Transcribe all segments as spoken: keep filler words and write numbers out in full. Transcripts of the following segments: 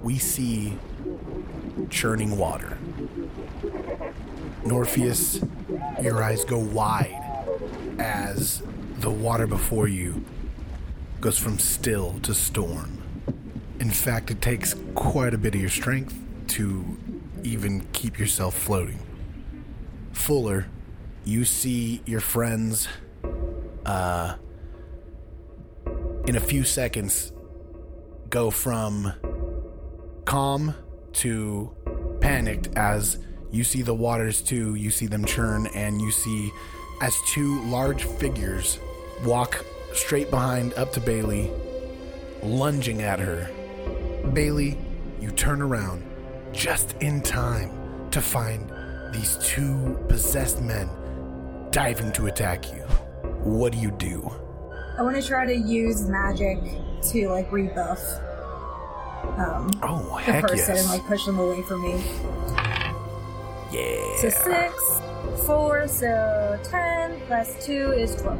we see churning water. Norpheus, your eyes go wide as the water before you goes from still to storm. In fact, it takes quite a bit of your strength to even keep yourself floating. Fuller, you see your friends uh, in a few seconds go from calm to panicked as you see the waters too, you see them churn, and you see as two large figures walk straight behind up to Bailey, lunging at her. Bailey, you turn around just in time to find these two possessed men diving to attack you. What do you do? I want to try to use magic to, like, rebuff um, oh, the heck person yes. and, like, push them away from me. Yeah. So six, four, so ten, plus two is twelve.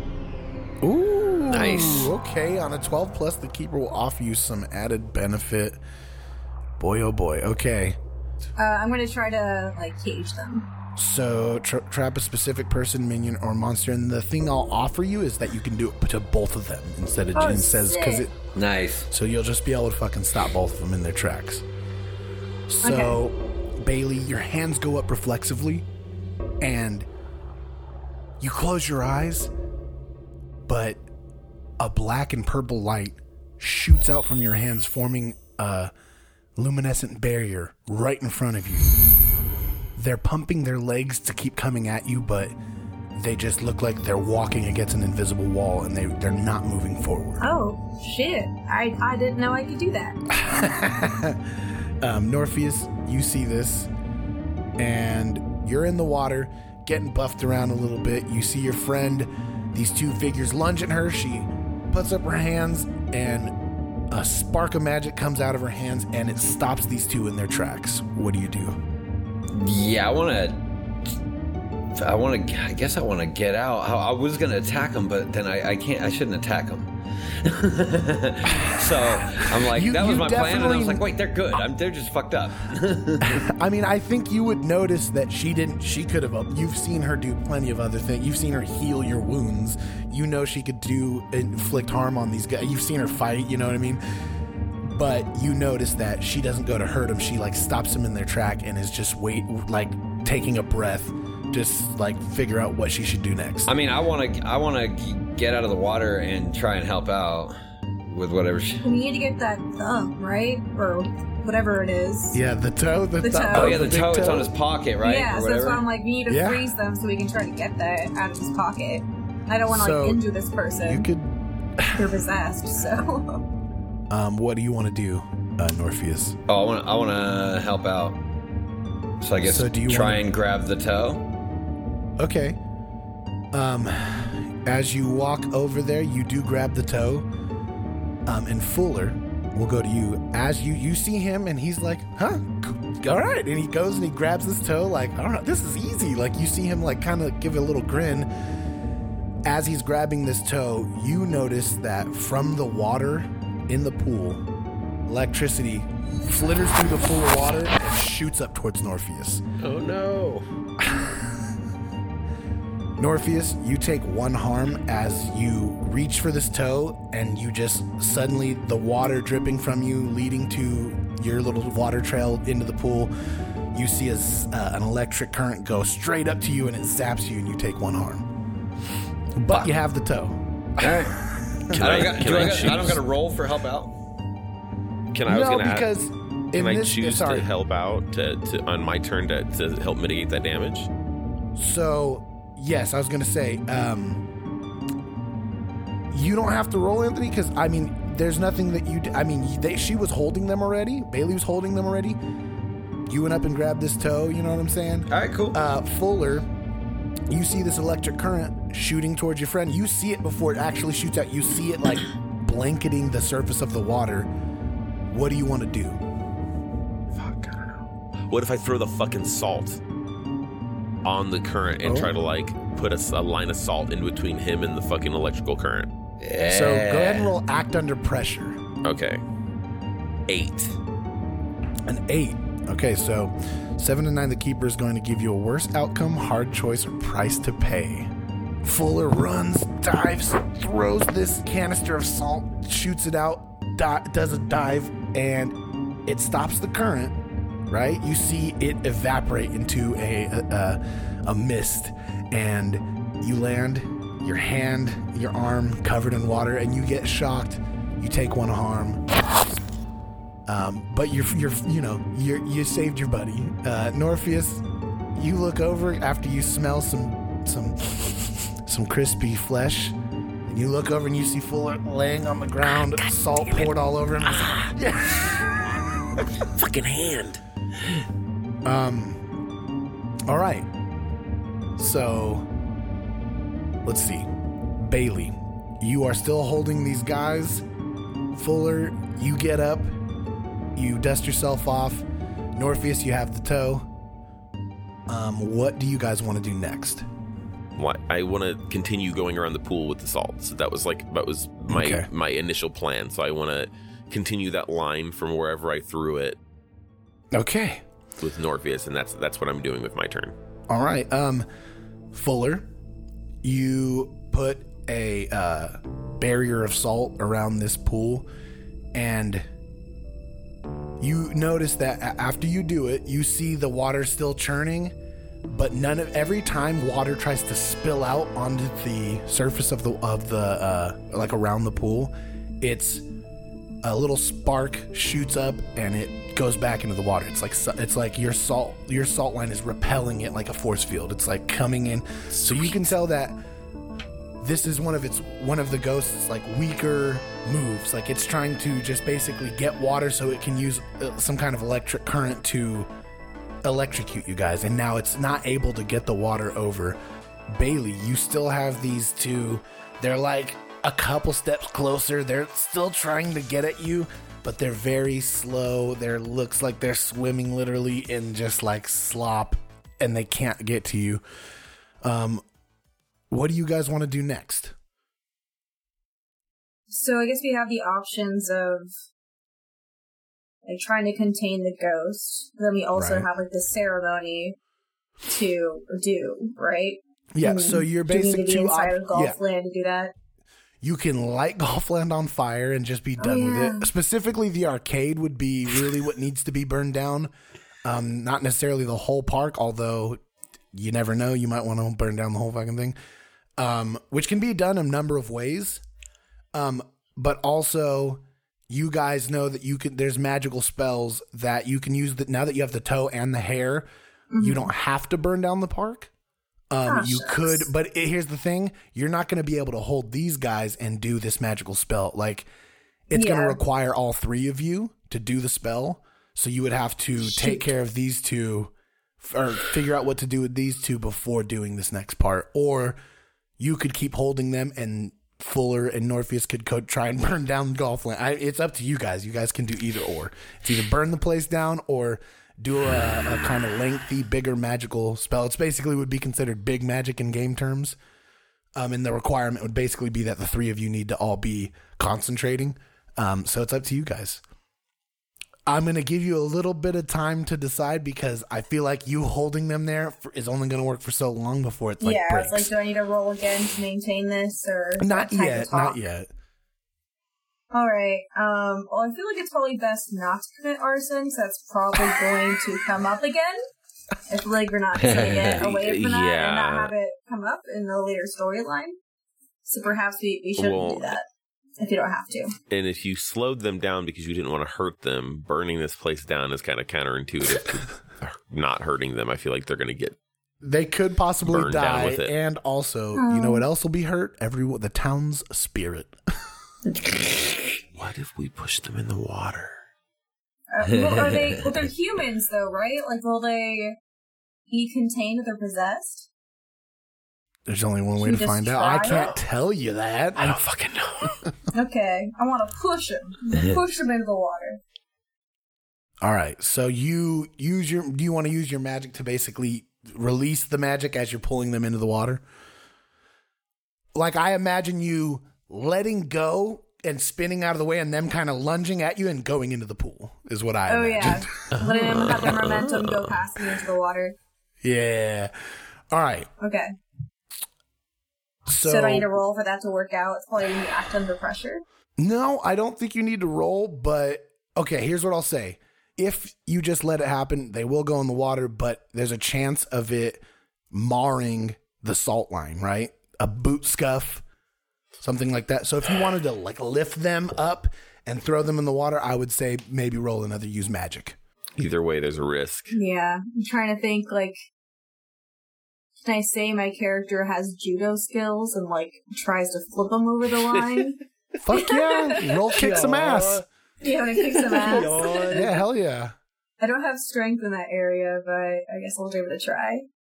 Ooh. Nice. Okay, on a twelve plus, the keeper will offer you some added benefit. Boy, oh boy. Okay. Uh, I'm going to try to, like, cage them. So, tra- trap a specific person, minion, or monster, and the thing I'll offer you is that you can do it to both of them instead of Oh, Jin says, because it. Nice. So you'll just be able to fucking stop both of them in their tracks. So, okay. Bailey, your hands go up reflexively, and you close your eyes, but a black and purple light shoots out from your hands, forming a luminescent barrier right in front of you. They're pumping their legs to keep coming at you, but they just look like they're walking against an invisible wall, and they, they're not moving forward. Oh, shit. I, I didn't know I could do that. um, Norpheus, you see this, and you're in the water, getting buffed around a little bit. You see your friend, these two figures lunge at her. She puts up her hands, and a spark of magic comes out of her hands, and it stops these two in their tracks. What do you do? Yeah, I want to. I want to. I guess I want to get out. I, I was gonna attack him, but then I, I can't. I shouldn't attack him. So I'm like, You- that was you my plan, and I definitely- was like, wait, they're good. I'm, they're just fucked up. I mean, I think you would notice that she didn't, she could have, you've seen her do plenty of other things. You've seen her heal your wounds. You know she could do, inflict harm on these guys. You've seen her fight, you know what I mean? But you notice that she doesn't go to hurt them. She, like, stops them in their track and is just wait, like, taking a breath, just, like, figure out what she should do next. I mean, I want to. I want to get out of the water and try and help out with whatever. She, We need to get that thumb, right? Or whatever it is. Yeah, the toe. The, The thumb- toe. oh yeah, the big toe. It's on his pocket, right? Yeah, or so that's whatever. why I'm like, we need to Yeah. freeze them so we can try to get that out of his pocket. I don't want to, So, like, injure this person. You could, They're possessed, so... um, what do you want to do, uh, Norpheus? Oh, I want. I want to help out. So I guess So do you try wanna- and grab the toe. Okay. Um, as you walk over there, you do grab the toe. Um, and Fuller, we'll go to you. As you you see him, and he's like, "Huh, all right." And he goes and he grabs this toe, like, "All right, this is easy." Like you see him, like, kind of give a little grin. As he's grabbing this toe, you notice that from the water in the pool, electricity flitters through the pool of water and shoots up towards Norpheus. Oh no. Norpheus, you take one harm as you reach for this toe, and you just suddenly, the water dripping from you, leading to your little water trail into the pool. You see a, uh, an electric current go straight up to you, and it zaps you, and you take one harm. But you have the toe. All right. Can I I, don't, got, can do I, I, got, choose? I don't got to roll for help out. Can I was no, gonna because ask, in can I this, choose sorry. to help out to, to on my turn to, to help mitigate that damage? So, yes, I was going to say, um, you don't have to roll, Anthony, because, I mean, there's nothing that you, d- I mean, they, she was holding them already. Bailey was holding them already. You went up and grabbed this toe, you know what I'm saying? All right, cool. Uh, Fuller, you see this electric current shooting towards your friend. You see it before it actually shoots out. You see it, like, blanketing the surface of the water. What do you want to do? Fuck, I don't know. What if I throw the fucking salt on the current and Oh. try to, like, put a, a line of salt in between him and the fucking electrical current? Yeah. So go ahead and roll act under pressure. Okay. Eight. An eight. Okay, so seven to nine, the keeper is going to give you a worse outcome, hard choice, or price to pay. Fuller runs, dives, throws this canister of salt, shoots it out, di- does a dive, and it stops the current, right? You see it evaporate into a, a, a mist, and you land, your hand, your arm covered in water, and you get shocked. You take one harm. Um, but you're, you're, you know, you you saved your buddy. Uh, Norpheus, you look over after you smell some, some, some crispy flesh, and you look over and you see Fuller laying on the ground, God salt poured all over him. Ah. Yeah. Fucking hand. Um. All right. So, let's see. Bailey, you are still holding these guys. Fuller, you get up. You dust yourself off. Norpheus, you have the tow. Um, what do you guys want to do next? What I want to continue going around the pool with the salt. So that was like that was my Okay. my initial plan. So I want to continue that line from wherever I threw it Okay. with Norpheus, and that's that's what I'm doing with my turn. All right. Um, Fuller, you put a uh, barrier of salt around this pool, and you notice that a- after you do it, you see the water still churning, but none of every time water tries to spill out onto the surface of the of the uh, like around the pool, it's a little spark shoots up and it goes back into the water. It's like su- it's like your salt your salt line is repelling it like a force field. It's like coming in, so you can tell that this is one of its one of the ghost's like weaker moves. Like it's trying to just basically get water so it can use uh, some kind of electric current to electrocute you guys, and now it's not able to get the water over. Bailey, you still have these two. They're like a couple steps closer. They're still trying to get at you, but they're very slow. There looks like they're swimming literally in just like slop, and they can't get to you. Um, what do you guys want to do next? So I guess we have the options of like trying to contain the ghost. Then we also Right. have like the ceremony to do, right? Yeah, And so your do we need basic to be two inside op- of Golfland yeah. to do that. You can light Golfland on fire and just be Oh, done yeah. with it. Specifically, the arcade would be really what needs to be burned down. Um, not necessarily the whole park, although you never know. You might want to burn down the whole fucking thing, um, which can be done a number of ways. Um, but also, you guys know that you can. There's magical spells that you can use. That now that you have the toe and the hair, Mm-hmm. you don't have to burn down the park. Um, Ah, you shucks. could, but it, here's the thing: you're not going to be able to hold these guys and do this magical spell. Like, it's going Yeah. to require all three of you to do the spell. So you would have to take care of these two, f- or figure out what to do with these two before doing this next part. Or you could keep holding them, and Fuller and Norpheus could go try and burn down Golfland. I, it's up to you guys. You guys can do either or. It's either burn the place down or do a, a kind of lengthy, bigger magical spell. It's basically would be considered big magic in game terms. Um, and the requirement would basically be that the three of you need to all be concentrating. Um, so it's up to you guys. I'm going to give you a little bit of time to decide because I feel like you holding them there for, is only going to work for so long before it's like yeah, breaks. it's like, do I need to roll again to maintain this or Not time to yet, talk? not yet. All right. Um. Well, I feel like it's probably best not to commit arson, because that's probably going to come up again. I feel like we're not taking it away from that and not Yeah. have it come up in the later storyline. So perhaps we, we shouldn't Well- do that if you don't have to. And if you slowed them down because you didn't want to hurt them, burning this place down is kind of counterintuitive to not hurting them. I feel like they're going to get They could possibly Burn down die, with it. and also, you know what else will be hurt? Everyone, the town's spirit. What if we push them in the water? Uh, well, are they? Well, they're humans, though, right? Like, will they be contained if they're possessed? There's only one way Should to we find just out. I try can't it? tell you that. I don't fucking know. Okay, I want to push them. Push them into the water. All right, so you use your. Do you want to use your magic to basically release the magic as you're pulling them into the water? Like I imagine you letting go and spinning out of the way, and them kind of lunging at you and going into the pool. is what I Oh, imagined. yeah. Letting them have their momentum go past me into the water. Yeah. All right. Okay. So, So do I need to roll for that to work out? It's probably going to act under pressure. no, I don't think you need to roll, but okay, here's what I'll say. If you just let it happen, they will go in the water, but there's a chance of it marring the salt line, right? A boot scuff, something like that. So if you wanted to like lift them up and throw them in the water, I would say maybe roll another use magic. Either way, there's a risk. Yeah. I'm trying to think, like, can I say my character has judo skills and, like, tries to flip them over the line? Fuck yeah. Roll kick some ass. Yeah, when I kick some ass. Yeah, hell yeah. I don't have strength in that area, but I guess I'll give it a try.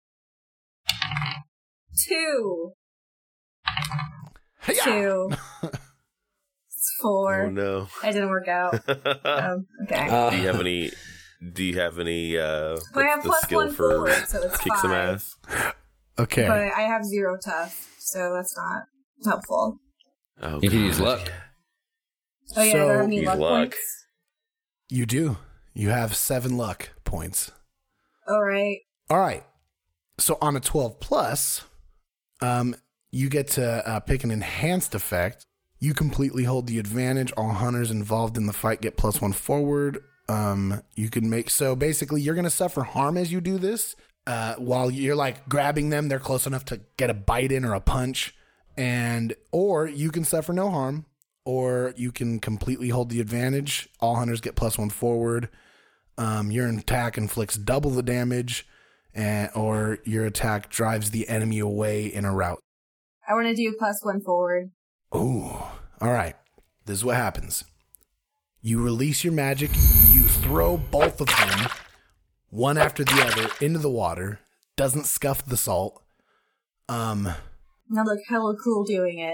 Two. Hey-ya. Two. It's four. Oh no. It didn't work out. Um, okay. Uh, Do you have any? Do you have any? Uh, But I have what's the plus skill one for forward, so it's kick some five. ass? Okay. But I have zero tough, so that's not helpful. Oh, you can use God. luck. Oh yeah, So- do I have any Use luck, luck. points? You do. You have seven luck points. All right. All right. So on a twelve plus, um, you get to uh, pick an enhanced effect. You completely hold the advantage. All hunters involved in the fight get plus one forward. Um, you can make so basically you're going to suffer harm as you do this. Uh, while you're like grabbing them, they're close enough to get a bite in or a punch, and or you can suffer no harm, or you can completely hold the advantage. All hunters get plus one forward. Um, your attack inflicts double the damage, and, or your attack drives the enemy away in a route. I want to do plus one forward. Ooh, all right. This is what happens. You release your magic. You throw both of them, one after the other, into the water. Doesn't scuff the salt. Um, I look hella cool doing it.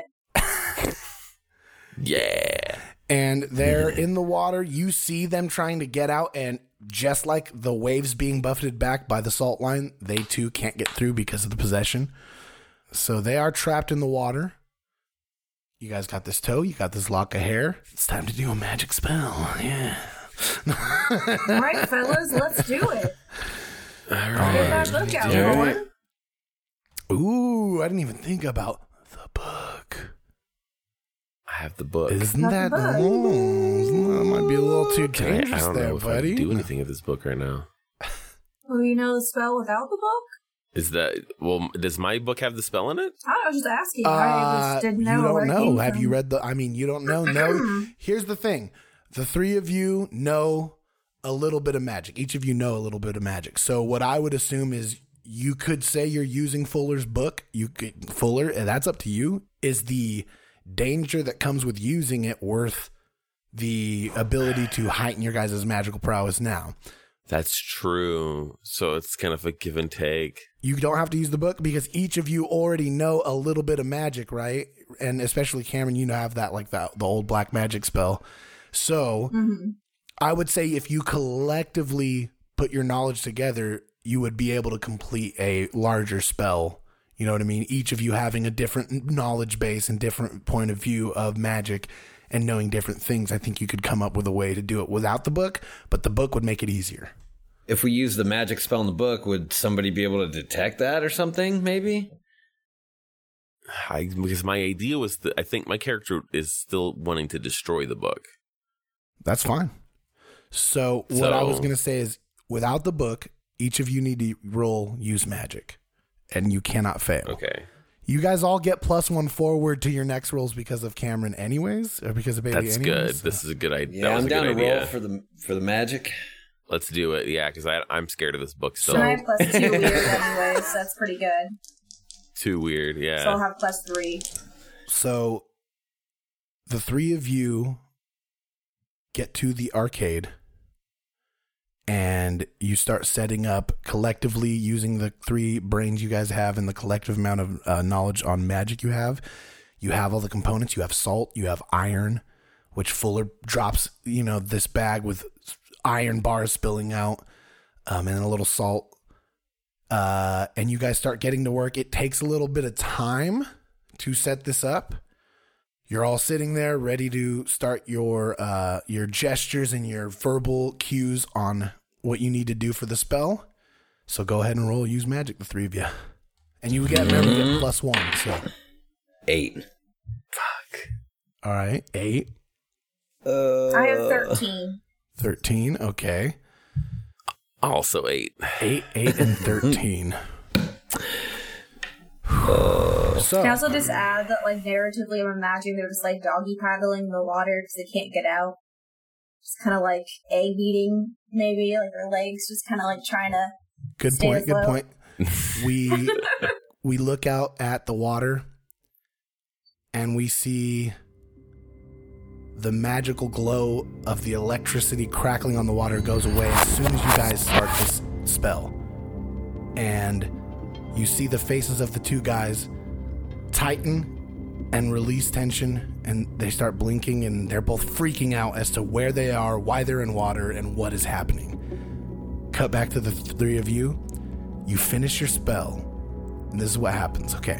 Yeah. and they're in the water. You see them trying to get out, and just like the waves being buffeted back by the salt line, they too can't get through because of the possession. So they are trapped in the water. You guys got this toe. You got this lock of hair. It's time to do a magic spell. Yeah. All right, fellas, let's do it. All Get right. that book out, Yeah. Lauren. Ooh, I didn't even think about the book. I have the book. Isn't Not that, the book. oh, isn't that might be a little too Can I, dangerous I don't there, know if buddy? I can do anything with this book right now. Well, you know the spell without the book? Is that well? Does my book have the spell in it? I was just asking. I Uh, just didn't you know where don't it know. came Have from. you read the? I mean, you don't know. No. Here's the thing: the three of you know a little bit of magic. Each of you know a little bit of magic. So what I would assume is you could say you're using Fuller's book. You could Fuller, and that's up to you. Is the danger that comes with using it worth the ability to heighten your guys' magical prowess now? That's true. So it's kind of a give and take. You don't have to use the book because each of you already know a little bit of magic, right? And especially Cameron, you have that like that the old black magic spell. So Mm-hmm. I would say if you collectively put your knowledge together, you would be able to complete a larger spell. You know what I mean? Each of you having a different knowledge base and different point of view of magic and knowing different things. I think you could come up with a way to do it without the book, but the book would make it easier. If we use the magic spell in the book, would somebody be able to detect that or something, maybe? I, because my idea was that I think my character is still wanting to destroy the book. That's fine. So what I was So- going to say is without the book, each of you need to roll use magic and you cannot fail. Okay. You guys all get plus one forward to your next rolls because of Cameron anyways, or because of Baby That's anyways. good. This is a good idea. Yeah, that was I'm a down good to idea. roll for the for the magic. Let's do it. Yeah, because I'm scared of this book still. And I have plus two weird anyway, so that's pretty good. Too weird. Yeah. So I'll have plus three. So the three of you get to the arcade and you start setting up collectively using the three brains you guys have and the collective amount of uh, knowledge on magic you have. You have all the components. You have salt. You have iron, which Fuller drops, you know, this bag with iron bars spilling out um, and a little salt. Uh, and you guys start getting to work. It takes a little bit of time to set this up. You're all sitting there ready to start your uh, your gestures and your verbal cues on what you need to do for the spell. So go ahead and roll use magic, the three of you. And you get, remember, you get plus one. So Eight. Fuck. All right, eight. Uh, I have thirteen. thirteen, okay. Also eight. Eight, eight, and thirteen. So, Can I also just add that, like, narratively, I'm imagining they're just, like, doggy paddling in the water because they can't get out. Just kind of like egg beating, maybe, like their legs just kind of like trying to. good stay point, good afloat. point. We we look out at the water and we see the magical glow of the electricity crackling on the water goes away as soon as you guys start this spell. And you see the faces of the two guys tighten and release tension, and they start blinking, and they're both freaking out as to where they are, why they're in water, and what is happening. Cut back to the three of you. You finish your spell, and this is what happens, okay?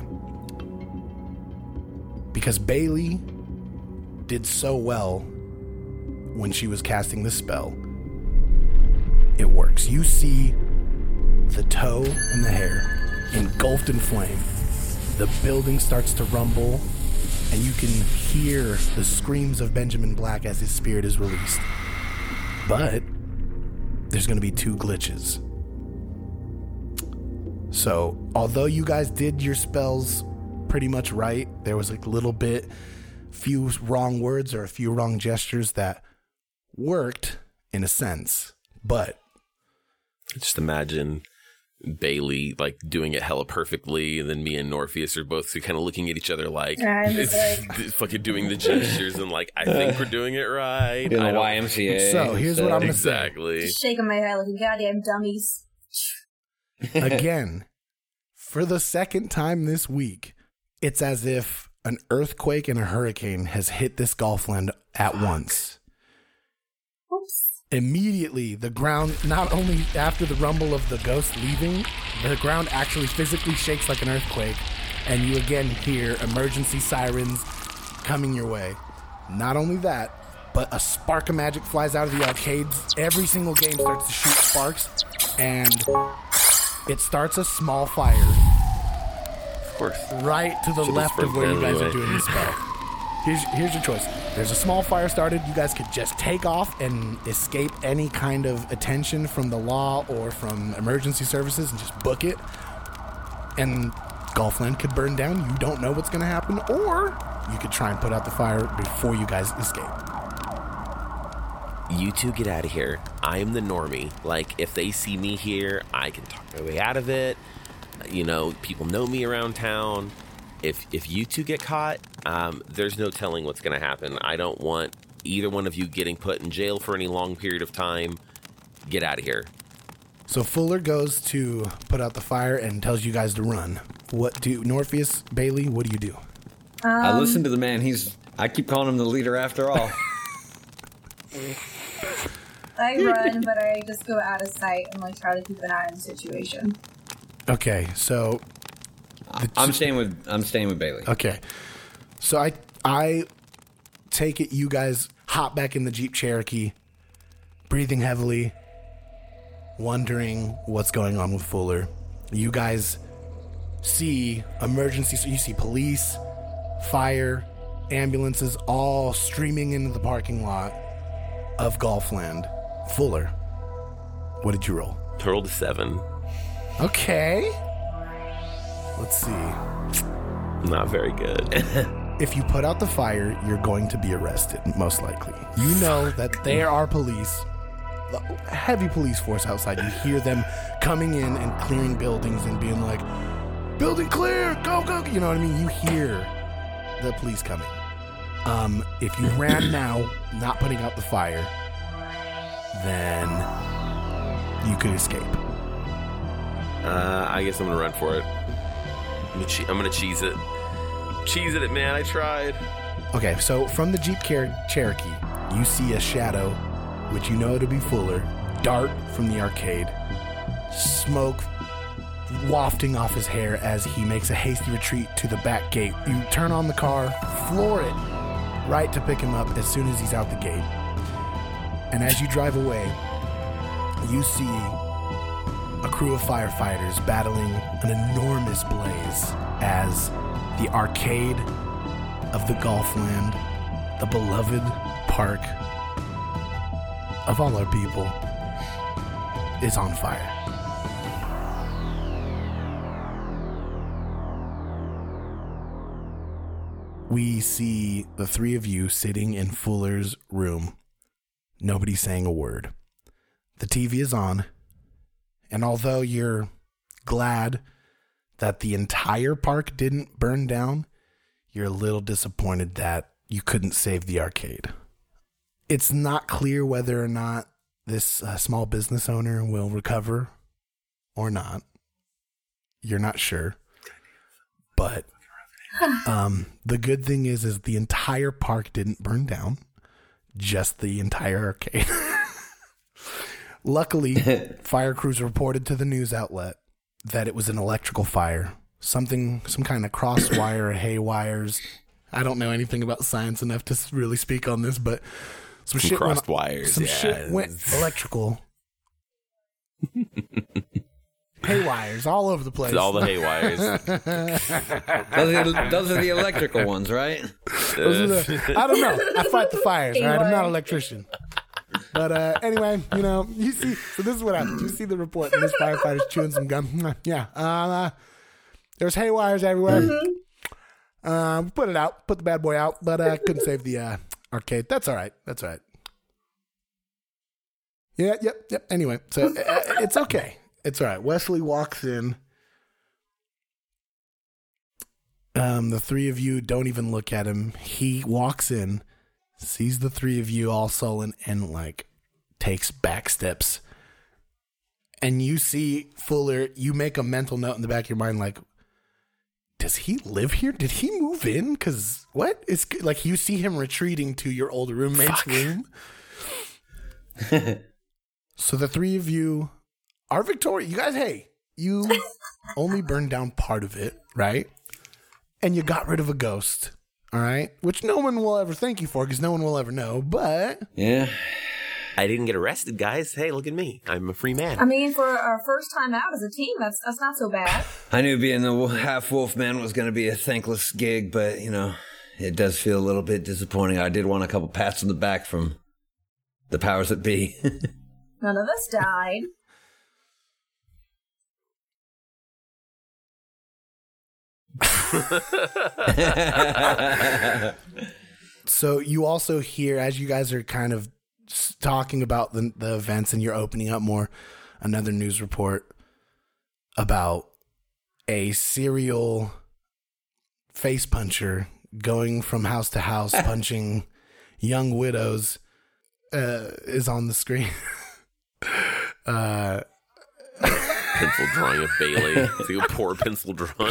Because Bailey did so well when she was casting this spell, it works. You see the toe and the hair engulfed in flame. The building starts to rumble, and you can hear the screams of Benjamin Black as his spirit is released. But there's going to be two glitches. So, although you guys did your spells pretty much right, there was like a little bit, few wrong words or a few wrong gestures that worked in a sense. But just imagine Bailey like doing it hella perfectly, and then me and Norpheus are both kind of looking at each other like, I'm just it's, like- fucking doing the gestures and like, I think we're doing it right. in the I don't- Y M C A. So, here's what I'm gonna say. Exactly. Just shaking my head like goddamn dummies. again, for the second time this week, it's as if an earthquake and a hurricane has hit this Golfland at once. Oops. Immediately, the ground, not only after the rumble of the ghost leaving, the ground actually physically shakes like an earthquake, and you again hear emergency sirens coming your way. Not only that, but a spark of magic flies out of the arcades. Every single game starts to shoot sparks, and it starts a small fire Of course. right to the Should've left of sprung where you down guys are anyway. doing this spell. Here's, here's your choice. There's a small fire started. You guys could just take off and escape any kind of attention from the law or from emergency services and just book it. And Golfland could burn down. You don't know what's going to happen. Or you could try and put out the fire before you guys escape. You two get out of here. I am the normie. Like, if they see me here, I can talk my way out of it. You know, people know me around town. If if you two get caught, um, there's no telling what's going to happen. I don't want either one of you getting put in jail for any long period of time. Get out of here. So Fuller goes to put out the fire and tells you guys to run. What do Norpheus, Bailey, what do you do? I listen to the man. He's. I keep calling him the leader after all. I run, but I just go out of sight and like try to keep an eye on the situation. Okay, so I'm staying with. I'm staying with Bailey. Okay. So I I take it you guys hop back in the Jeep Cherokee, breathing heavily, wondering what's going on with Fuller. You guys see emergency, so you see police, fire, ambulances all streaming into the parking lot of Golfland. Fuller, what did you roll? Rolled a seven. Okay. Let's see. Not very good. If you put out the fire, you're going to be arrested, most likely. You know that there are police, a heavy police force outside. You hear them coming in and clearing buildings and being like, building clear, go, go. You know what I mean? You hear the police coming. Um, if you ran now, not putting out the fire, then you could escape. Uh, I guess I'm gonna run for it. I'm gonna, che- I'm gonna cheese it. Cheese it, man. I tried. Okay, so from the Jeep Cher- Cherokee, you see a shadow, which you know to be Fuller, dart from the arcade, smoke wafting off his hair as he makes a hasty retreat to the back gate. You turn on the car, floor it, right to pick him up as soon as he's out the gate. And as you drive away, you see a crew of firefighters battling an enormous blaze as the arcade of the Golfland, the beloved park of all our people, is on fire. We see the three of you sitting in Fuller's room. Nobody saying a word. The T V is on, and although you're glad that the entire park didn't burn down, you're a little disappointed that you couldn't save the arcade. It's not clear whether or not this uh, small business owner will recover or not. You're not sure. But um, the good thing is, is the entire park didn't burn down. Just the entire arcade. Luckily, fire crews reported to the news outlet that it was an electrical fire. Something, some kind of cross wire or hay wires. I don't know anything about science enough to really speak on this, but some, some shit crossed went, wires. Some yeah. shit went electrical. Hay wires all over the place. All the hay wires. those, are the, those are the electrical ones, right? Those are the, I don't know. I fight the fires, right? I'm not an electrician. But uh, anyway, you know, you see, so this is what happened. You see the report, and this firefighter's chewing some gum. Yeah. Uh, there's hay wires everywhere. Mm-hmm. Uh, we put it out, put the bad boy out, but uh, couldn't save the uh, arcade. That's all right. That's all right. Yeah, yep, yep. Anyway, so uh, it's okay. It's all right. Wesley walks in. Um, the three of you don't even look at him. He walks in, sees the three of you all sullen, and like takes back steps. And you see Fuller, you make a mental note in the back of your mind, like, does he live here? Did he move in? Because what? It's like you see him retreating to your old roommate's Fuck. room. So the three of you are victorious. You guys, hey, you only burned down part of it, right? And you got rid of a ghost, all right? Which no one will ever thank you for because no one will ever know, but... Yeah. I didn't get arrested, guys. Hey, look at me. I'm a free man. I mean, for our first time out as a team, that's that's not so bad. I knew being the half-wolf man was going to be a thankless gig, but, you know, it does feel a little bit disappointing. I did want a couple pats on the back from the powers that be. None of us died. So you also hear, as you guys are kind of talking about the, the events and you're opening up more, another news report about a serial face puncher going from house to house punching young widows uh, is on the screen. uh, pencil drawing of Bailey. It's like a poor pencil drawing.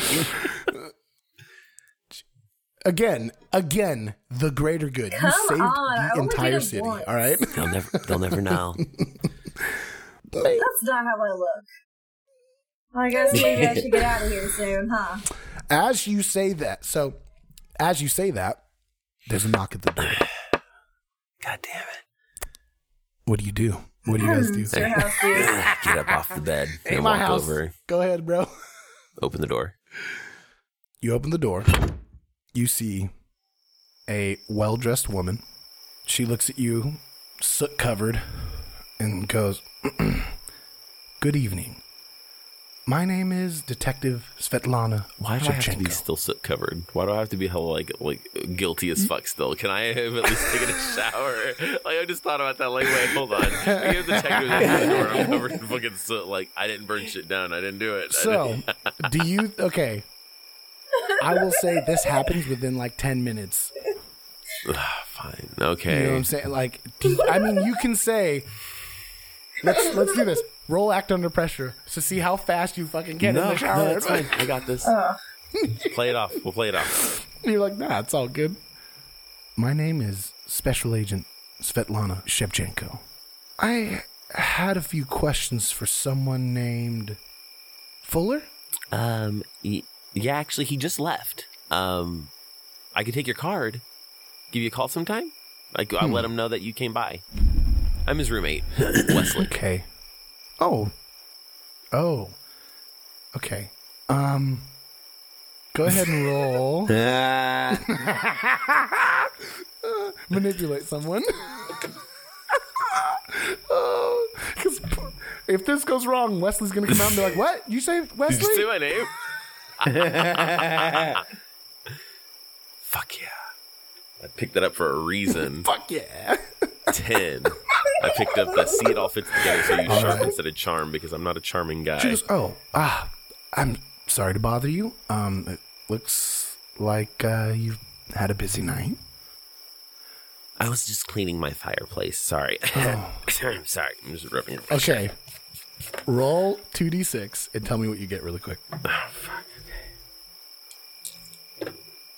Again, again, the greater good. Come you saved on, the entire city. Once. All right, they'll never, they'll never know. That's not how I look. I guess maybe I should get out of here soon, huh? As you say that, so as you say that, there's a knock at the door. God damn it! What do you do? What do you guys do? It's your house, dude. Get up off the bed. Hey, and my walk house. Over. Go ahead, bro. Open the door. You open the door. You see a well-dressed woman. She looks at you, soot-covered, and goes, "Good evening. My name is Detective Svetlana Why do Shevchenko. I have to be still soot covered? Why do I have to be hella like like guilty as fuck still? Can I have at least taken a shower? Like I just thought about that. Like wait, hold on. I get the detective at the door. I'm covered in fucking soot. Like I didn't burn shit down. I didn't do it. So, do you? Okay. I will say this happens within like ten minutes. Fine. Okay. You know what I'm saying? Like, do you, I mean, you can say, let's let's do this. Roll act under pressure to see how fast you fucking get no, in the shower. No, it's fine. I got this. Uh. Play it off. We'll play it off. You're like, nah, it's all good. My name is Special Agent Svetlana Shevchenko. I had a few questions for someone named Fuller. Um. Y- yeah, actually, he just left. Um, I could take your card. give you a call sometime. Like, I'll hmm. let him know that you came by. I'm his roommate, Wesley. Okay. Oh. Oh. Okay. Um. Go ahead and roll. uh, manipulate someone. Oh, because if this goes wrong, Wesley's gonna come out and be like, "What? You say Wesley? Did you say my name?" Fuck yeah! I picked that up for a reason. Fuck yeah! Ten. I picked up the see it all fits together, so you all sharp right. instead of charm because I'm not a charming guy. She goes, "Oh, ah, I'm sorry to bother you. Um, it looks like uh, you've had a busy night." I was just cleaning my fireplace. Sorry. Oh. I'm sorry. I'm just rubbing your face. Okay. Roll two d six and tell me what you get really quick. Oh, fuck. Okay.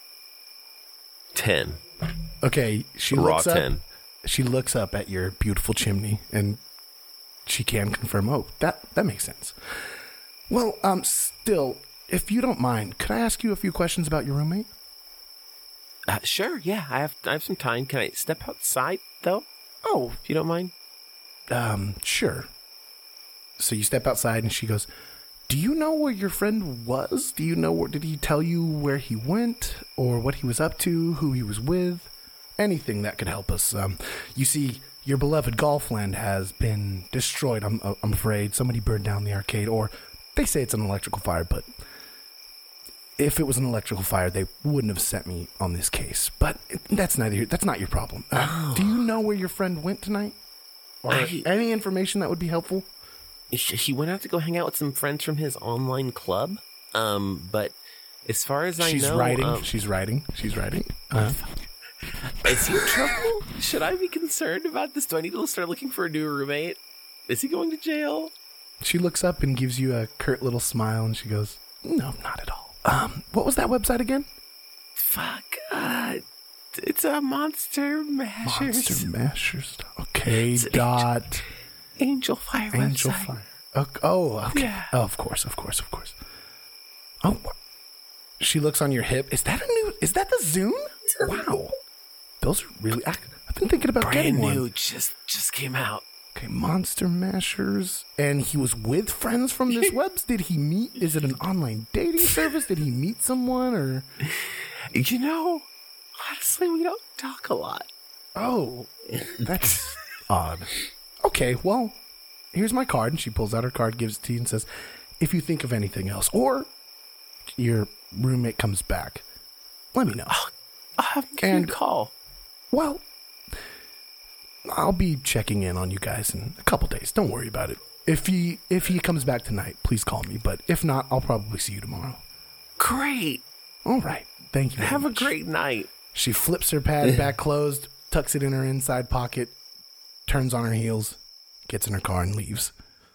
ten. Okay. She Raw looks up, ten. She looks up at your beautiful chimney and she can confirm, oh, that, that makes sense. Well, um, still, if you don't mind, could I ask you a few questions about your roommate? Uh, sure, yeah, I have I have some time. Can I step outside, though? Oh. If you don't mind? Um, sure. So you step outside and she goes, do you know where your friend was? Do you know where, did he tell you where he went or what he was up to, who he was with? Anything that could help us. Um, you see, your beloved Golfland has been destroyed, I'm, I'm afraid. Somebody burned down the arcade, or they say it's an electrical fire, but if it was an electrical fire, they wouldn't have sent me on this case. But that's neither. That's not your problem. Uh, oh. Do you know where your friend went tonight? Or I, any information that would be helpful? He went out to go hang out with some friends from his online club. Um, but as far as I she's know... Writing, um, she's writing. She's writing. Uh, is he in trouble? Should I be concerned about this? Do I need to start looking for a new roommate? Is he going to jail? She looks up and gives you a curt little smile, and she goes, no, not at all. Um, what was that website again? Fuck, uh, it's a Monster Mashers. Monster Mashers. Okay, it's dot. Angel Fire Angel website. Fire. Oh, oh, okay. Yeah. Oh, of course, of course, of course. Oh, she looks on your hip. Is that a new, is that the Zune? Wow. Those are really, I, I've been thinking about Brand getting one. Brand new, just, just came out. Okay, Monster Mashers. And he was with friends from this webs? Did he meet? Is it an online dating service? Did he meet someone or? You know, honestly, we don't talk a lot. Oh, that's odd. Okay, well, here's my card. And she pulls out her card, gives it to you and says, if you think of anything else or your roommate comes back, let me know. Oh, I'll have him give you a call. Well, I'll be checking in on you guys in a couple days. Don't worry about it. If he if he comes back tonight, please call me. But if not, I'll probably see you tomorrow. Great. All right. Thank you. Have much. a great night. She flips her pad back closed, tucks it in her inside pocket, turns on her heels, gets in her car, and leaves.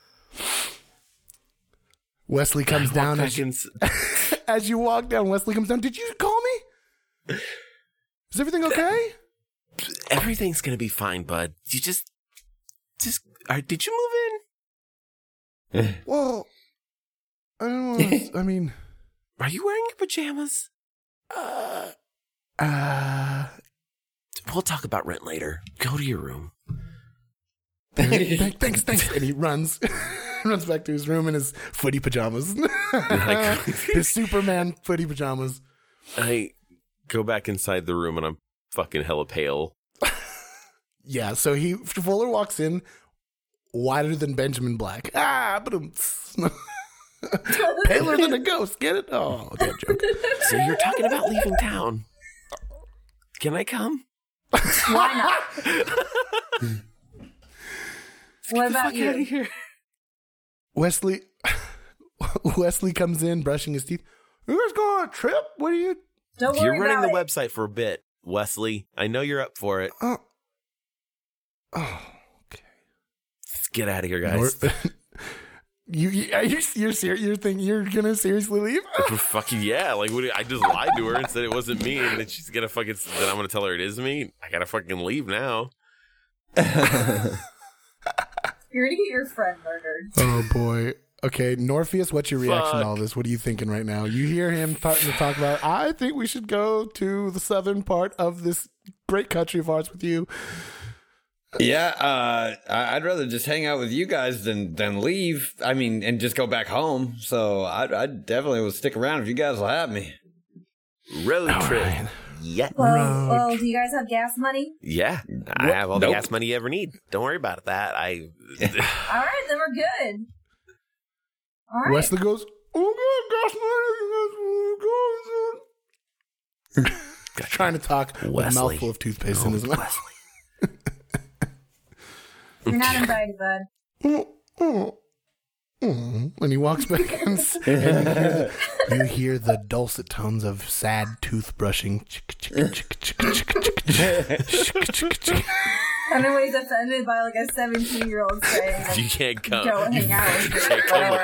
Wesley comes down as you, as you walk down. Wesley comes down. Did you call me? Is everything okay? Everything's gonna be fine, bud. You just, just, are, did you move in? Well, I don't know. I mean, are you wearing your pajamas? Uh, uh, we'll talk about rent later. Go to your room. thanks, thanks, thanks. And he runs, runs back to his room in his footy pajamas, his Superman footy pajamas. I go back inside the room and I'm fucking hella pale. Yeah, so he Fuller walks in, whiter than Benjamin Black. Ah, but paler than a ghost. Get it? Oh, that joke. So you're talking about leaving town. Can I come? Why not? What about you? Out of here. Wesley, Wesley comes in, brushing his teeth. You guys going on a trip? What are you? Don't worry You're running about the it. website for a bit, Wesley. I know you're up for it. Oh, oh okay. Let's get out of here, guys. you, you, are you, you're serious? You're thinking you're gonna seriously leave? Fucking yeah! Like what, I just lied to her and said it wasn't me, and then she's gonna fucking. Then I'm gonna tell her it is me. I gotta fucking leave now. You're gonna get your friend murdered. Oh boy. Okay, Norpheus, what's your reaction Fuck. to all this? What are you thinking right now? You hear him starting to talk about, I think we should go to the southern part of this great country of ours with you. Yeah, uh, I- I'd rather just hang out with you guys than than leave. I mean, and just go back home. So I I definitely will stick around if you guys will have me. Road All trip. right. Yeah. Well, Road. well, do you guys have gas money? Yeah. I have all Nope. the gas money you ever need. Don't worry about that. I. All right, then we're good. All right. Wesley goes, oh, God, gas money. Trying to talk with a Wesley. mouthful of toothpaste in his mouth. You're not invited, bud. Oh, oh, oh. When he walks back in, and you hear, the, you hear the dulcet tones of sad toothbrushing. I know he's offended by like a seventeen-year-old saying, like, You can't come. don't hang out with You me. can't come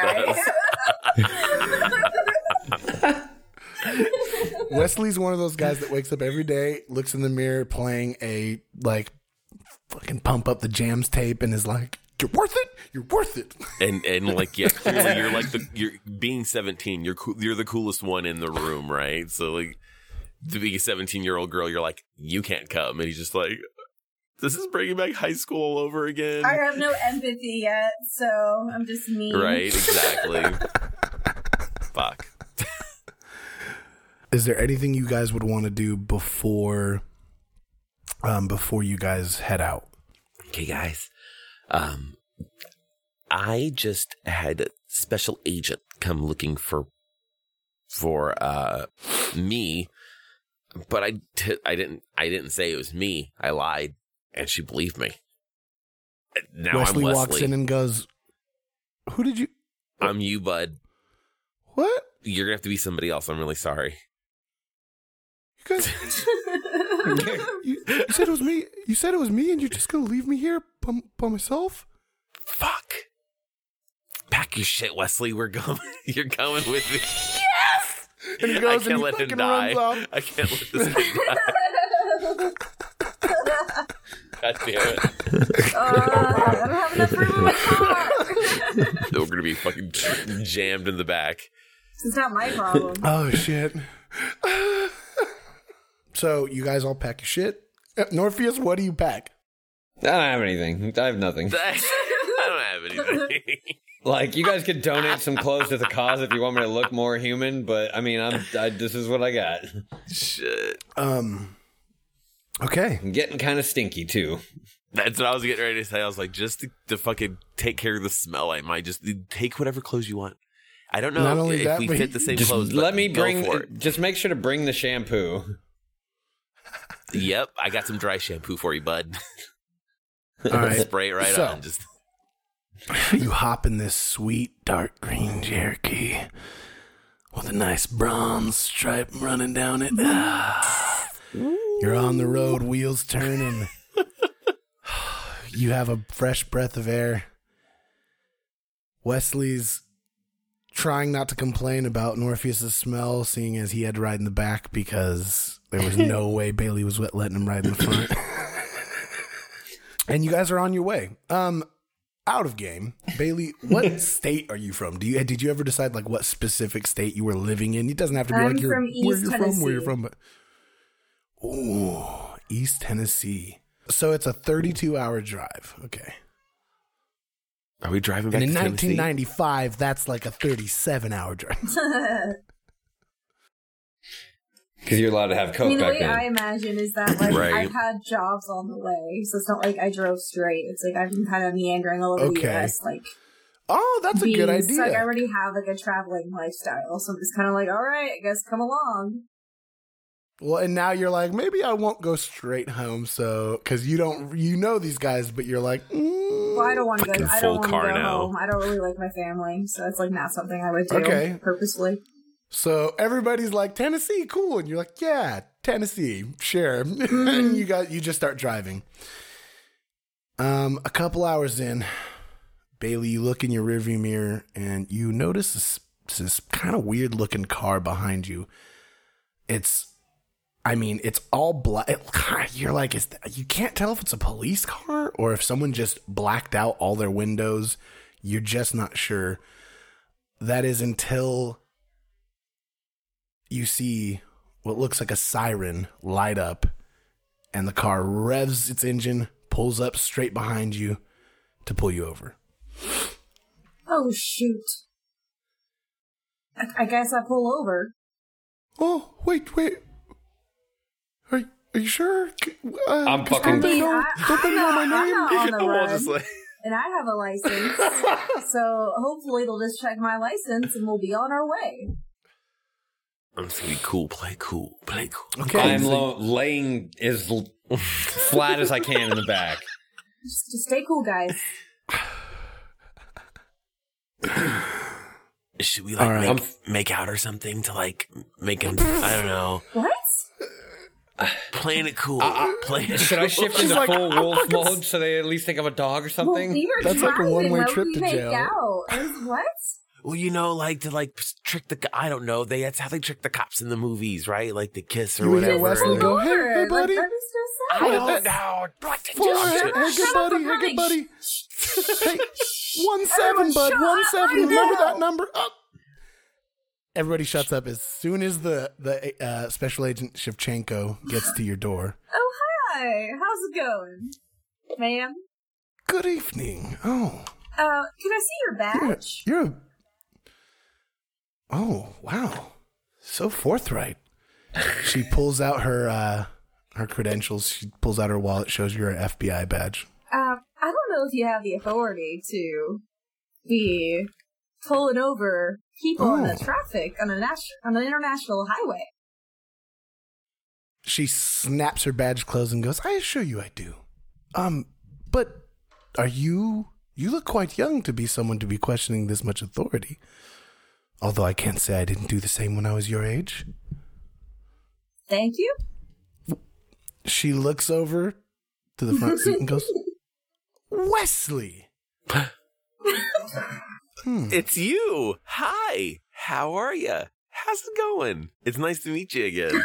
with Alright. us. Wesley's one of those guys that wakes up every day, looks in the mirror, playing a like fucking pump up the jams tape, and is like, "You're worth it. You're worth it." And and like yeah, clearly you're like the you're being seventeen. You're cool, you're the coolest one in the room, right? So like to be a seventeen year old girl, you're like you can't come, and he's just like, this is bringing back high school all over again, I have no empathy yet, so I'm just mean. right? Exactly. Fuck. Is there anything you guys would want to do before, um, before you guys head out? Okay, guys. Um, I just had a special agent come looking for for uh me, but I t- I didn't I didn't say it was me. I lied, and she believed me. Now Wesley, I'm Wesley. walks in and goes, "Who did you? I'm you, bud. What? You're gonna have to be somebody else. I'm really sorry." You guys? you, you said it was me. You said it was me, and you're just gonna leave me here by, by myself? Fuck. Pack your shit, Wesley. We're going. You're going with me. And he I goes can't and he let him fucking die. runs off. I can't let this kid die. God damn it. Uh, I don't have enough room in my car. We're going to be fucking jammed in the back. It's not my problem. Oh shit! So you guys all pack your shit. Uh, Norpheus, what do you pack? I don't have anything. I have nothing. I don't have anything. Like, you guys could donate some clothes to the cause if you want me to look more human, but I mean, I'm. I, this is what I got. Shit. Um. Okay. I'm getting kind of stinky too. That's what I was getting ready to say. I was like, just to, to fucking take care of the smell, I might just take whatever clothes you want. I don't know Not if, only if that, we but fit the same Just clothes. but let me go bring. for it. Just make sure to bring the shampoo. Yep, I got some dry shampoo for you, bud. All right. Spray it right So- on. Just You hop in this sweet dark green Cherokee with a nice bronze stripe running down it. Ah. You're on the road, wheels turning. You have a fresh breath of air. Wesley's trying not to complain about Norpheus' smell, seeing as he had to ride in the back because there was no way Bailey was letting him ride in the front. And you guys are on your way. Um, out of game, Bailey, what state are you from? Do you did you ever decide like what specific state you were living in? It doesn't have to be I'm like you're from where East you're from, where you're Tennessee. from, but oh, East Tennessee. So it's a thirty-two hour drive. Okay. are we driving back And in to nineteen Tennessee? ninety-five, that's like a thirty-seven hour drive. Because you're allowed to have I Coke mean, the back way then. I imagine is that, like, Right. I've had jobs on the way, so it's not like I drove straight. It's like I've been kind of meandering all over Okay. the U S, like, Oh, that's a good being- idea. So, like, I already have, like, a traveling lifestyle, so I'm just kind of like, all right, I guess come along. Well, and now you're like, maybe I won't go straight home, so because you don't, you know these guys, but you're like, mm, Well, I don't want to Fucking go. I full don't want to car go now. home. I don't really like my family, so it's like not something I would do Okay. purposefully. So everybody's like, Tennessee, cool, and you're like, yeah, Tennessee, sure. And you got, you just start driving. Um, a couple hours in, Bailey, you look in your rearview mirror and you notice this, this kind of weird looking car behind you. It's, I mean, it's all black. You're like, is that, you can't tell if it's a police car or if someone just blacked out all their windows. You're just not sure. that is until you see what looks like a siren light up, and the car revs its engine, pulls up straight behind you to pull you over. Oh, shoot. I, I guess I pull over. Oh, wait, wait. Are, are you sure? Uh, I'm fucking- I mean, know, I, don't they I'm know not, my I'm name? not on the We'll run, just like- and I have a license. So hopefully they'll just check my license and we'll be on our way. I'm just gonna be cool. Play cool. Play cool. Okay. I'm lo- laying as l- flat as I can in the back. Just, just stay cool, guys. Should we like All right. make, make out or something to like make him? I don't know. What? Playing it cool. Uh, Playing it Should I cool. shift into like, full I'm wolf fucking mode so they at least think I'm a dog or Well, something? we were That's like a driving. one-way Why trip would to we make jail. out? I was, what? Well, you know, like to like trick the. I don't know. They that's how they trick the cops in the movies, right? Like the kiss or You would hear whatever. Wesley go, hey, hey, Like, buddy. that is so I sad. don't know. What to Four, do? hey, Shut hey, up, good shut buddy, up, hey, good everybody. buddy. Hey, one seven, Everyone bud, shut one up seven. right Remember now. that number? Up. Everybody shuts up as soon as the the uh, Special Agent Shevchenko gets to your door. Oh, hi. How's it going? Ma'am? Good evening. Oh, Uh, can I see your you're, badge? you're a... Oh, wow. So forthright. She pulls out her uh, her credentials. She pulls out her wallet, shows you her F B I badge. Uh, I don't know if you have the authority to be pulling over people in the Oh. traffic on a nas- on an international highway. She snaps her badge closed and goes, I assure you I do. Um, but are you... You look quite young to be someone to be questioning this much authority. Although I can't say I didn't do the same when I was your age. Thank you. She looks over to the front seat and goes, Wesley! Hmm. It's you. Hi. How are you? How's it going? It's nice to meet you again.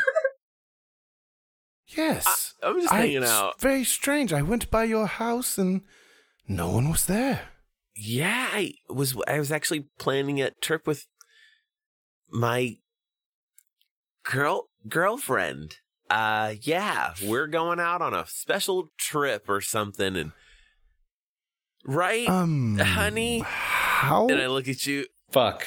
Yes. I, I'm just I- hanging it's out. very strange. I went by your house and no one was there. Yeah, I was. I was actually planning a trip with my girl girlfriend. Uh, yeah, we're going out on a special trip or something, and right, Um, honey. How? And I look at you. Fuck.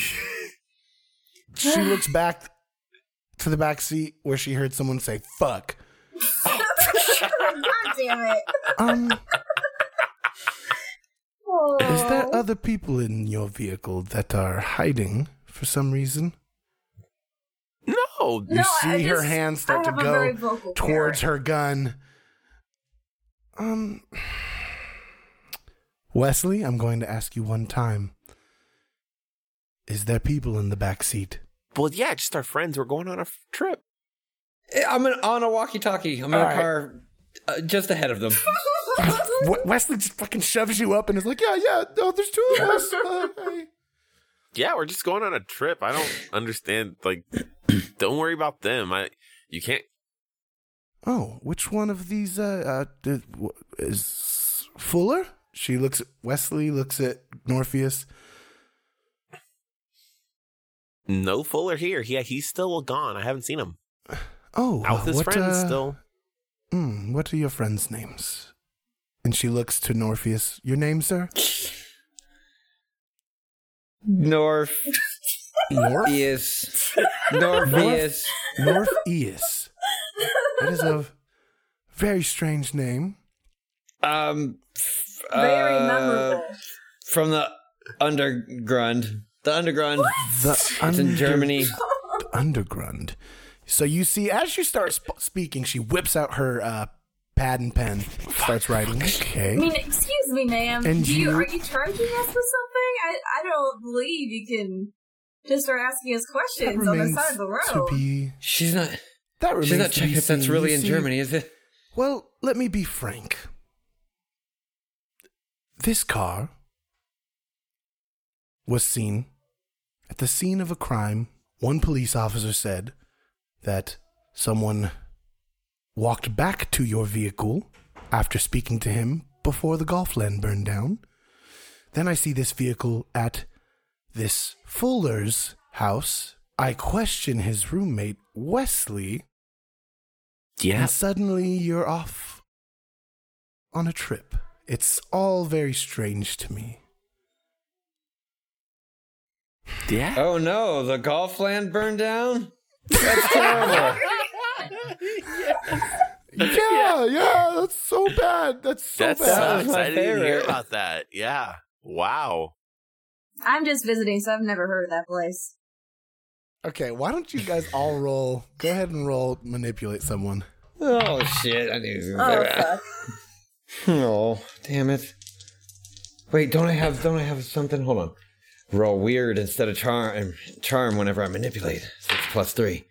She looks back to the back seat where she heard someone say, fuck. God damn it. Um, Oh. is there other people in your vehicle that are hiding for some reason? No, You No, see I her just- hand I start to have a very go vocal towards parent. her gun. Um, Wesley, I'm going to ask you one time. Is there people in the back seat? well, yeah, just our friends. We're going on a f- trip. I'm in, on a walkie-talkie. I'm in All a right. car uh, just ahead of them. We- Wesley just fucking shoves you up and is like, yeah, yeah, no, there's two of us. Uh, hey. Yeah, we're just going on a trip. I don't understand. Like, don't worry about them. I, you can't. Oh, which one of these uh, uh did- w- is Fuller? She looks at Wesley, looks at Norpheus. No Fuller here. Yeah, he's still gone. I haven't seen him. Oh, Out with his what, friends uh, still. Hmm, what are your friends' names? And she looks to Norpheus. Your name, sir? North North? is Norpheus. Norpheus. That is a very strange name. Um, f- Very uh, memorable. From the underground. The underground. The It's in Germany. Underground. So you see, as she starts sp- speaking, she whips out her uh, pad and pen, starts writing. I Okay. mean, excuse me, ma'am. And Do you, you- are you charging us with something? I, I don't believe you can just start asking us That questions on the remains side of the to road. be. She's not. That remains She's not to be checking if that's seen. really You in see- Germany, is it? Well, let me be frank. This car was seen at the scene of a crime. One police officer said that someone walked back to your vehicle after speaking to him before the golf land burned down. Then I see this vehicle at this Fuller's house. I question his roommate, Wesley. Yeah. And suddenly you're off on a trip. It's all very strange to me. Yeah. Oh no, the golf land burned down? That's terrible. Yeah, yeah, that's so bad. That's so That bad. sucks. my I didn't even hear favorite. about that. Yeah. Wow. I'm just visiting, so I've never heard of that place. Okay, why don't you guys all roll? Go ahead and roll manipulate someone. Oh shit, I knew. Oh, fuck. Oh, damn it. Wait, don't I have don't I have something? Hold on. Roll weird instead of charm charm whenever I manipulate. Six plus three.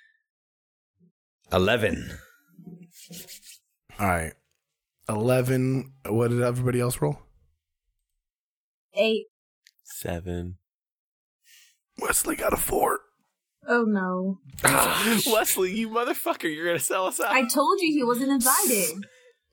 Eleven. All right. eleven. What did everybody else roll? Eight. Seven. Wesley got a four. Oh, no. Wesley, you motherfucker, you're going to sell us out. I told you he wasn't invited.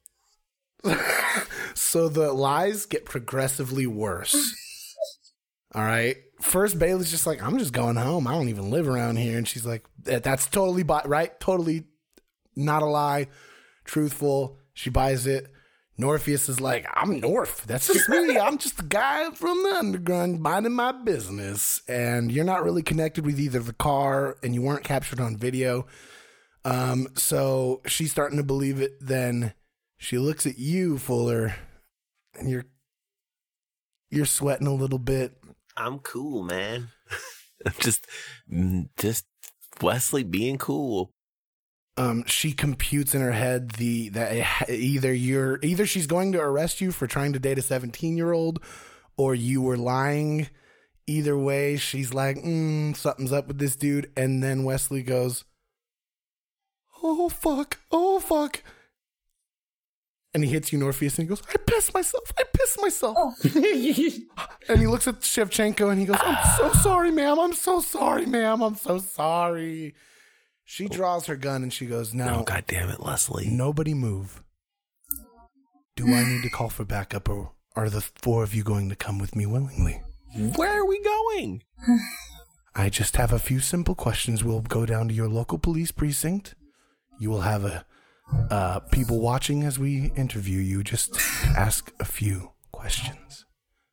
So the lies get progressively worse. All right. First, Bailey's just like, I'm just going home. I don't even live around here. And she's like, "That- that's totally, bi- right? Totally not a lie. Truthful. She buys it. Norpheus is like, I'm North. That's just me. I'm just a guy from the underground minding my business. And you're not really connected with either the car and you weren't captured on video. Um, so she's starting to believe it. Then she looks at you, Fuller, and you're you're sweating a little bit. I'm cool, man. just, just Wesley being cool. Um, she computes in her head the that either you're either she's going to arrest you for trying to date a seventeen year old, or you were lying. Either way, she's like, mm, something's up with this dude. And then Wesley goes, "Oh fuck, oh fuck," and he hits you, Norpheus, and he goes, "I pissed myself, I pissed myself." Oh. And he looks at Shevchenko and he goes, "I'm so sorry, ma'am. I'm so sorry, ma'am. I'm so sorry." She draws her gun and she goes, No, "Now, God damn it, Leslie. nobody move. Do I need to call for backup, or are the four of you going to come with me willingly?" Where are we going? "I just have a few simple questions. We'll go down to your local police precinct. You will have a uh, people watching as we interview you. Just ask a few questions."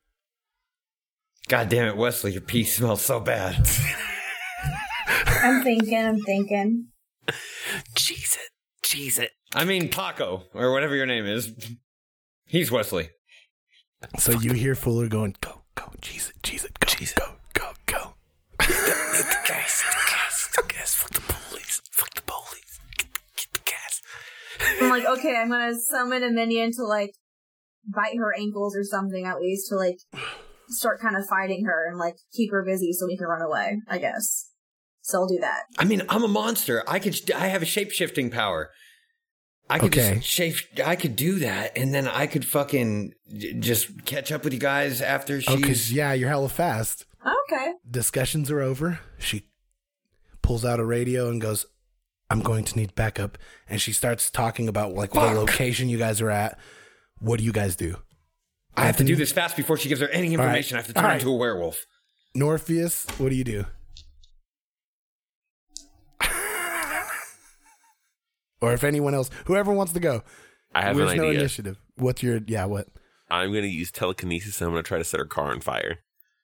God damn it, Wesley, your pee smells so bad. I'm thinking, I'm thinking. Cheese it. Cheese it. I mean Paco, or whatever your name is. He's Wesley. So you hear Fuller going, "Go, go, cheese it, cheese it, go, cheese go, go, go." The gas, the gas, the gas. Fuck the police. Fuck the police. Get, get the gas. I'm like, okay, I'm gonna summon a minion to, like, bite her ankles or something, at least, to, like, start kind of fighting her and, like, keep her busy so we can run away, I guess. So I'll do that. I mean, I'm a monster. I could. I have a shape shifting power. I could Okay. just shape. I could do that, and then I could fucking j- just catch up with you guys after Oh, she's. because, yeah, you're hella fast. Okay. Discussions are over. She pulls out a radio and goes, "I'm going to need backup." And she starts talking about, like, what Fuck. location you guys are at. What do you guys do? I have to Anthony? do this fast before she gives her any information. right. I have to turn All right. into a werewolf. Norpheus, what do you do? Or if anyone else, whoever wants to go. I have There's an no idea. initiative. What's your, yeah, what? I'm going to use telekinesis and I'm going to try to set her car on fire.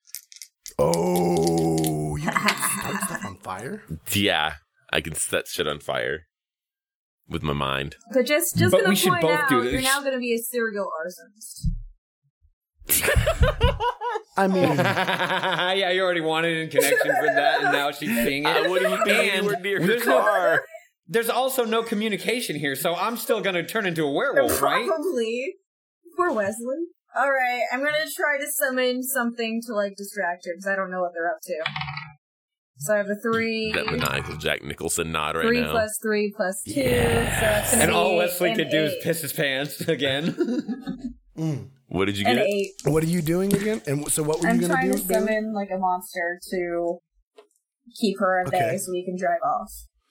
Oh, you can start stuff on fire? Yeah, I can set shit on fire with my mind. But just, just But gonna we should point both out, do you're this. now gonna be a serial arsonist. I mean, Yeah, you already wanted in connection for that, and now she's seeing it. I wouldn't even think And you were near her there's no- car. There's also no communication here, so I'm still gonna turn into a werewolf, right? Probably. Poor Wesley. Alright, I'm gonna try to summon something to, like, distract her, because I don't know what they're up to. So I have a three. That maniacal Jack Nicholson nod right three now. plus three plus two. Yeah. So that's gonna And be all Wesley an could do is eight. piss his pants again. mm. What did you An get? eight. What are you doing again? And so what were I'm you going trying to to do, Bailey? summon, like, a monster to keep her at bay Okay. so we can drive off.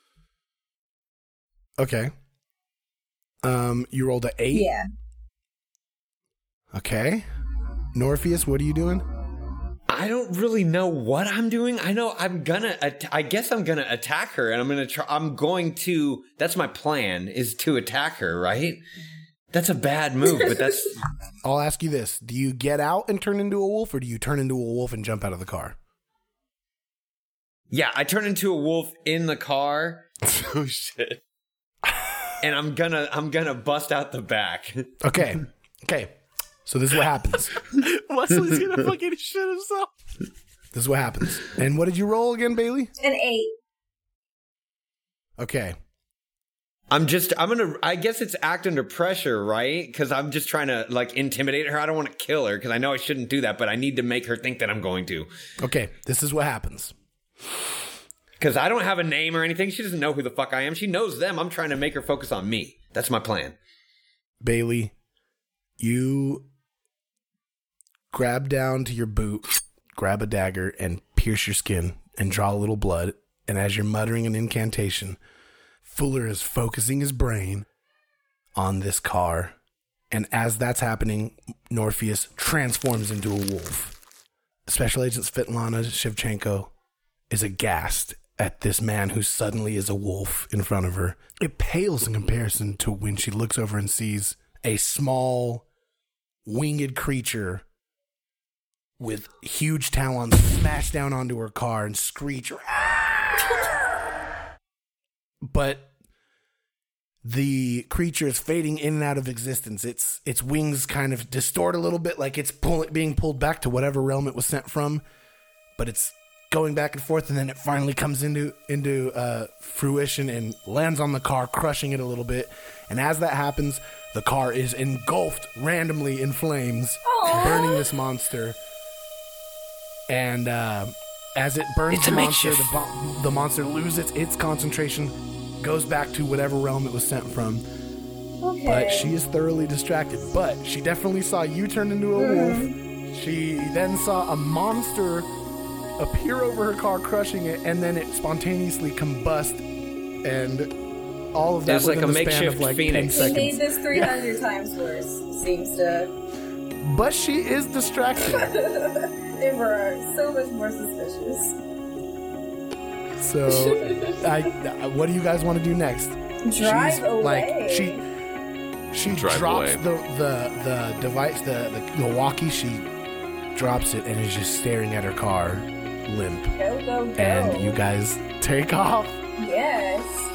Okay. Um, you rolled a eight? Yeah. Okay. Norpheus, what are you doing? I don't really know what I'm doing. I know I'm gonna. At- I guess I'm gonna attack her, and I'm gonna try. I'm going to. That's my plan: is to attack her. Right? That's a bad move, but that's. I'll ask you this: do you get out and turn into a wolf, or do you turn into a wolf and jump out of the car? Yeah, I turn into a wolf in the car. Oh shit! And I'm gonna. I'm gonna bust out the back. Okay. Okay. So this is what happens. Wesley's gonna fucking shit himself. This is what happens. And what did you roll again, Bailey? An eight. Okay. I'm just, I'm gonna, I guess it's act under pressure, right? Because I'm just trying to, like, intimidate her. I don't want to kill her because I know I shouldn't do that, but I need to make her think that I'm going to. Okay. This is what happens. Because I don't have a name or anything. She doesn't know who the fuck I am. She knows them. I'm trying to make her focus on me. That's my plan. Bailey, you grab down to your boot, grab a dagger, and pierce your skin and draw a little blood. And as you're muttering an incantation, Fuller is focusing his brain on this car. And as that's happening, Norpheus transforms into a wolf. Special Agent Svetlana Shevchenko is aghast at this man who suddenly is a wolf in front of her. It pales in comparison to when she looks over and sees a small, winged creature with huge talons smash down onto her car and screech. But the creature is fading in and out of existence. Its its wings kind of distort a little bit, like it's pull, being pulled back to whatever realm it was sent from. But it's going back and forth, and then it finally comes into into uh, fruition and lands on the car, crushing it a little bit. And as that happens, the car is engulfed randomly in flames, Aww. burning this monster. And uh, as it burns It's the a monster, makeshift. the, bo- the monster loses its concentration, goes back to whatever realm it was sent from. Okay. But she is thoroughly distracted. But she definitely saw you turn into a Mm-hmm. wolf. She then saw a monster appear over her car, crushing it, and then it spontaneously combust, and all of that It's like within a the span makeshift of like phoenix. ten He made seconds. this three hundred times worse, seems to. But she is distracted. They were so much more suspicious. So, I, I- what do you guys want to do next? Drive She's away. like she she Drive drops away. the, the the device, the, the the walkie. She drops it and is just staring at her car, limp. Go, go, go. And you guys take off. Yes.